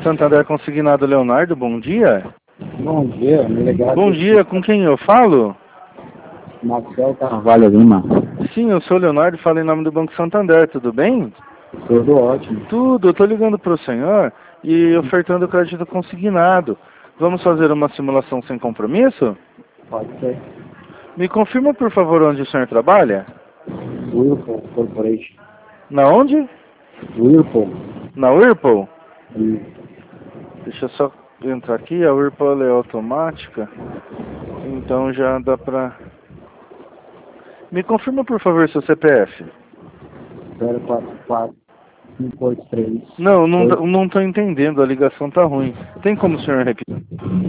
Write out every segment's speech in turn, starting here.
Santander Consignado Leonardo, bom dia. Bom dia, me ligaram. Bom dia, com quem eu falo? Marcel Carvalho Lima. Sim, eu sou o Leonardo, falo em nome do Banco Santander, tudo bem? Tudo ótimo. Tudo, eu estou ligando para o senhor e ofertando crédito consignado. Vamos fazer uma simulação sem compromisso? Pode ser. Me confirma, por favor, onde o senhor trabalha? Whirlpool Corporation. Na onde? Whirlpool. Na Whirlpool? Isso. Deixa eu só entrar aqui, a Whirlpool é automática, então já dá pra... Me confirma, por favor, seu CPF. 044 583. Não tô entendendo, a ligação tá ruim. Tem como o senhor repetir?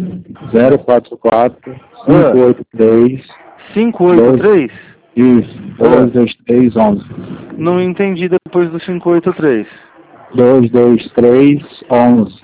044 583. 583? Isso. 223 11. Não entendi depois do 583. 223 11.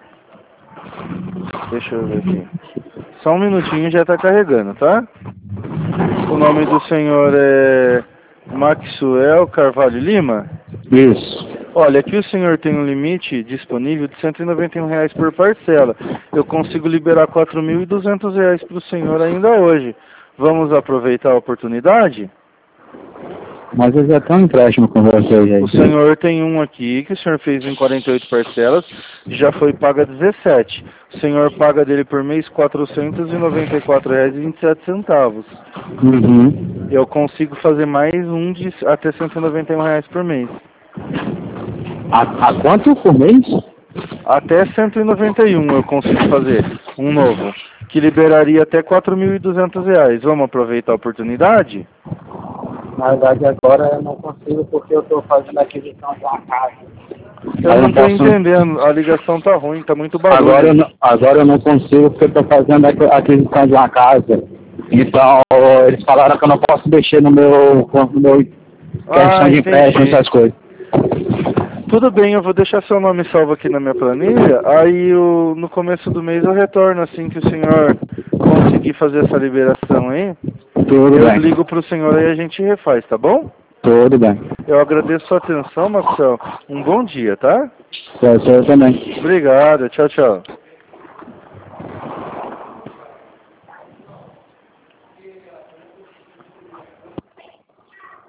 Deixa eu ver aqui. Só um minutinho, já tá carregando, tá? O nome do senhor é Maxwell Carvalho Lima? Isso. Olha, aqui o senhor tem um limite disponível de R$191 por parcela. Eu consigo liberar R$4.200 para o senhor ainda hoje. Vamos aproveitar a oportunidade? Mas eu já tenho um empréstimo com vocês aí. O senhor tem um aqui que o senhor fez em 48 parcelas, já foi paga 17. O senhor paga dele por mês R$494,27. Uhum. Eu consigo fazer mais um de até R$191 por mês. A quanto por mês? Até 191 eu consigo fazer um novo, que liberaria até R$4.200. Vamos aproveitar a oportunidade? Na verdade agora eu não consigo porque eu estou fazendo aquisição de uma casa. Eu não estou entendendo, a ligação tá ruim, tá muito barulho. Agora eu não consigo porque eu estou fazendo aquisição de uma casa. Então eles falaram que eu não posso mexer no meu questão de empréstimo, essas coisas. Tudo bem, eu vou deixar seu nome salvo aqui na minha planilha, aí no começo do mês eu retorno assim que o senhor conseguir fazer essa liberação aí. Tudo bem. Eu ligo pro senhor e a gente refaz, tá bom? Tudo bem. Eu agradeço a sua atenção, Marcelo. Um bom dia, tá? Eu também. Obrigado, tchau, tchau.